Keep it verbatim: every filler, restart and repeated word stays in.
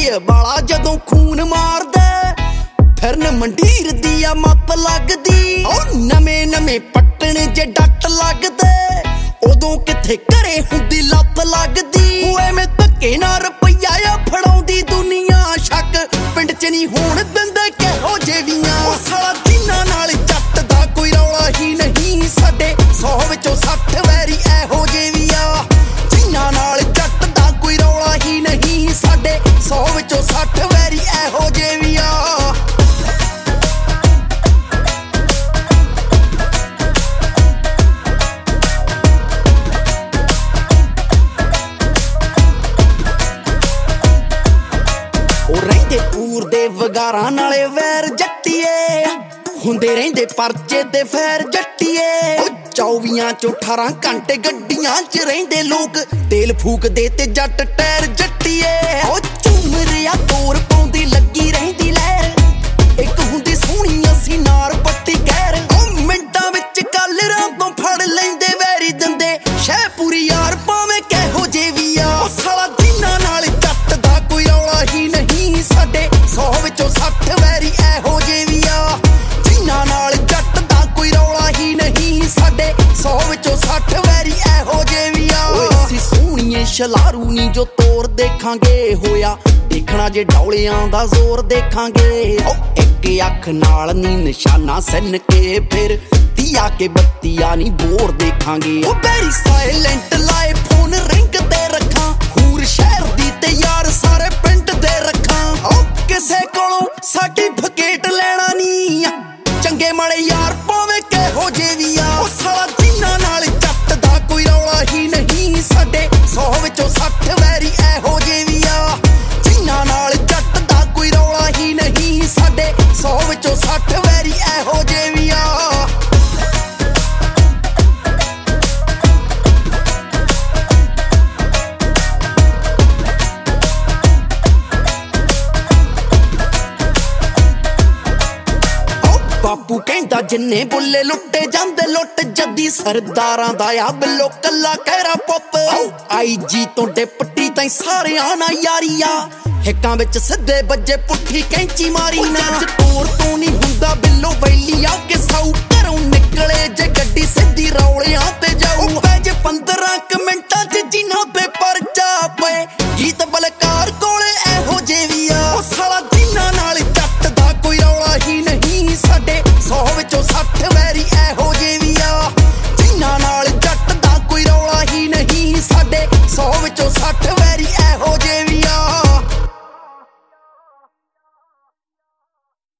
ਏ ਵਾਲਾ ਜਦੋਂ ਖੂਨ ਮਾਰਦਾ ਫਿਰਨ ਮੰਡੀਰ ਦੀ ਆ ਮੱਤ ਲੱਗਦੀ ਓ ਨਵੇਂ ਨਵੇਂ ਪੱਟਣ ਜੇ ਡੱਟ ਲੱਗਦੇ ਉਦੋਂ ਕਿੱਥੇ ਘਰੇ ਹੁੰਦੀ ਲੱਤ ਲੱਗਦੀ ਓਏ ਮੈਂ ਧੱਕੇ ਨਾਲ ਰੁਪਈਆ ਆ ਫੜਾਉਂਦੀ ਦੁਨੀਆ ਸ਼ੱਕ ਪਿੰਡ ਚ ਨਹੀਂ ਹੋਣ ਦਿੰਦੇ ਕਿਹੋ ਜਿਹੇ ਓ ਸਾਲਾ ਜਿਨ੍ਹਾਂ ਨਾਲ ਜੱਟ ਦਾ ਕੋਈ ਰੌਲਾ ਹੀ ਨਹੀਂ ਸਾਡੇ ਸੌ ਵਿੱਚੋਂ ਸੱਠ ਵੈਰੀ ਇਹੋ ਜਿਹੇ ਵੀ ਆ ਜਿਨ੍ਹਾਂ ਨਾਲ ਜੱਟ ਦਾ ਕੋਈ ਰੌਲਾ ਹੀ ਨਹੀਂ ਸਾਡੇ ਸੌ ਵਿੱਚੋਂ ਸੱਠ ਵੈਰੀ ਇਹੋ ਜਿਹੇ ਵੀ ਆ ਦੇ ਵਗਾਰਾਂ ਨਾਲੇ ਵੈਰ ਜੱਟੀਏ ਹੁੰਦੇ ਰਹਿੰਦੇ ਪਰਚੇ ਤੇ ਫੈਰ ਜੱਟੀਏ ਚੌਵੀਆਂ ਚੋਂ ਅਠਾਰਾਂ ਘੰਟੇ ਗੱਡੀਆਂ ਚ ਰਹਿੰਦੇ ਲੋਕ ਤੇਲ ਫੂਕਦੇ ਤੇ ਜੱਟ ਟਾਇਰ ਜੱਟੀਏ ਓ ਝੂਮਰਿਆ ਤੋਰ ਪਾਉਂਦੀ ਲੱਗੀ ਰਹਿੰਦੀ ਲਹਿਰ ਇੱਕ ਹੁੰਦੀ ਸੋਹਣੀ ਅਸੀਂ ਨਾਰ ਪੱਟੀ ਕਹਿਰ ਓ ਮਿੰਟਾਂ ਵਿੱਚ ਕਾਲਰਾਂ ਤੋਂ ਫੜ ਲੈਂਦੇ ਵੈਰੀ ਦਿੰਦੇ ਸ਼ਹਿ ਪੂਰੀ ਯਾਰ ਭਾਵੇਂ ਕਿਹੋ ਜਿਹੇ ਵੀ ਆ ਓ ਸਾਲਾ ਜਿਨ੍ਹਾਂ ਨਾਲ ਜੱਟ ਦਾ ਕੋਈ ਰੌਲਾ ਹੀ ਨਹੀਂ ਸਾਡੇ ਸੌ ਵਿੱਚੋਂ ਸੱਠ ਵੈਰੀ ਇਹੋ ਜਿਹੇ ਵੀ ਆ ਜਿਨ੍ਹਾਂ ਨਾਲ ਜੱਟ ਦਾ ਕੋਈ ਰੌਲਾ ਹੀ ਨਹੀਂ ਸਾਡੇ ਸੌ ਵਿੱਚੋਂ ਸੱਠ ਵੈਰੀ ਇਹੋ ਜਿਹੇ ਵੀ ਆ ਓਏ ਅਸੀਂ ਸੋਹਣੀਏ ਸ਼ਲਾਰੂ ਨੀ ਜੋ ਤੋਰ ਦੇਖਾਂਗੇ ਹੋਇਆ ਦੇਖਣਾ ਜੇ ਡੌਲਿਆਂ ਦਾ ਜ਼ੋਰ ਦੇਖਾਂਗੇ ਓ ਇੱਕ ਅੱਖ ਨਾਲ ਨੀ ਨਿਸ਼ਾਨਾ ਸਿੰਨ ਕੇ ਫਿਰ ਤੀਆ ਕੇ ਬੱਤੀਆ ਨੀ ਬੋਰ ਦੇਖਾਂਗੇ ਓ ਵੈਰੀ ਸਾਇਲੈਂਟ ਲਾਏ ਫੋਨ ਰਿੰਗ ਤੇ ਰੱਖਾਂ ਹੂਰ ਸ਼ਹਿਰ ਦੀ ਤੇ ਯਾਰ ਸਾਰੇ ਪਿੰਡ ਦੇ ਰੱਖਾਂ ਓ ਕਿਸੇ ਕੋਲੋਂ ਸਰਟੀਫਿਕੇਟ ਲੈਣਾ ਨੀ ਚੰਗੇ ਮਾੜੇ ਯਾਰ ਭਾਵੇਂ ਕਿਹੋ ਜਿਹੇ ਵੀ ਆ ਓ ਸਾਲਾ ਜਿਨ੍ਹਾਂ ਨਾਲ ਜੱਟ ਦਾ ਕੋਈ ਰੌਲਾ ਹੀ ਨਹੀਂ ਸਾਡੇ ਸੌ ਵਿੱਚੋਂ ਸੱਠ ਵੈਰੀ ਇਹੋ ਜਿਹੇ ਵੀ ਆ ਜਿਨ੍ਹਾਂ ਨਾਲ ਜੱਟ ਦਾ ਕੋਈ ਰੌਲਾ ਹੀ ਨਹੀਂ ਸਾਡੇ ਸੌ ਵਿੱਚੋਂ ਸੱਠ ਵੈਰੀ ਇਹੋ ਜਿਹੇ ਵੀ ਆ ਬਾਪੂ ਕਹਿੰਦਾ ਜਿੰਨੇ ਬੁੱਲੇ ਲੁੱਟੇ ਜਾਂਦੇ ਲੁੱਟ ਜੱਦੀ ਸਰਦਾਰਾਂ ਦਾ ਆ ਬਿੱਲੋ ਕੱਲਾ ਕਹਿਰਾ ਪੁੱਤ ਆਈ ਜੀ ਤੋਂ ਡਿਪਟੀ ਤਾਈਂ ਸਾਰਿਆਂ ਨਾਲ ਯਾਰੀ ਆ ਹਿੱਕਾਂ ਵਿੱਚ ਸਿੱਧੇ ਵੱਜੇ ਪੁੱਠੀ ਕੈਂਚੀ ਮਾਰੀ ਨਾ ਜੱਜ ਤੋਰ ਤੋਂ ਨਹੀਂ ਹੁੰਦਾ ਬਿੱਲੋ ਵੈਲੀ ਆ ਕੇ ਸਾਊ ਘਰੋਂ ਨਿਕਲੇ ਜੇ ਗੱਡੀ ਸਿੱਧੀ ਰੌਲਿਆਂ ਤੇ ਜਾਊ ਪੈ ਜੇ ਪੰਦਰਾਂ ਕੁ ਮਿੰਟਾਂ ਚ ਜਿਨ੍ਹਾਂ ਤੇ ਪਰਚਾ ਪਏ ਗੀਤ ਬਲਕਾ